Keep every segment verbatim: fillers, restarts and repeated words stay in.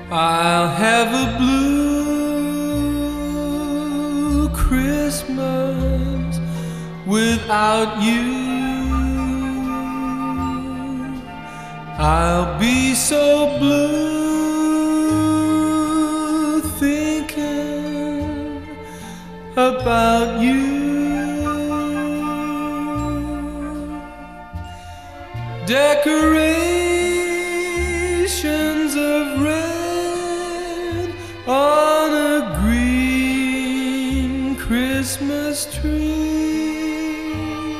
I'll have a blue Christmas without you. I'll be so blue thinking about you. Decorations of red on a green Christmas tree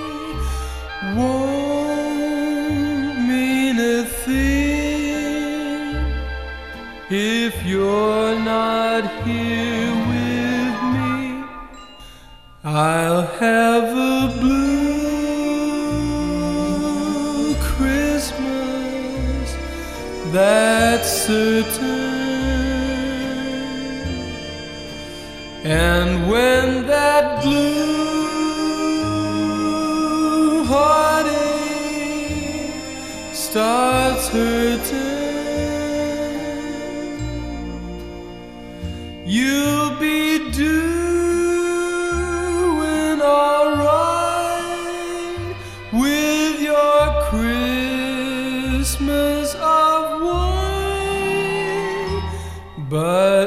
won't mean a thing if you're not here with me. I'll have a blue Christmas, that's certain. And when that blue heartache starts hurting, you'll be doing alright with your Christmas of wine. But